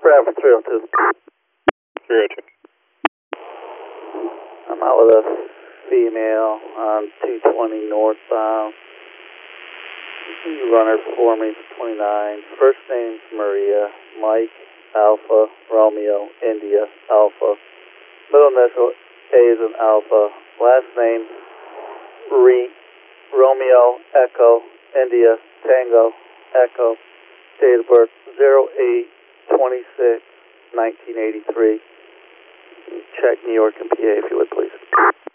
Bradford 302. 302. I'm out with a female on 220 northbound. You run her for me for 29. First name's Maria, Mike, Alpha, Romeo, India, Alpha. Middle initial A is an Alpha. Last name, Romeo, Echo, India, Tango, Echo. Date of birth, 08/26/1983. Check New York and PA if you would, please.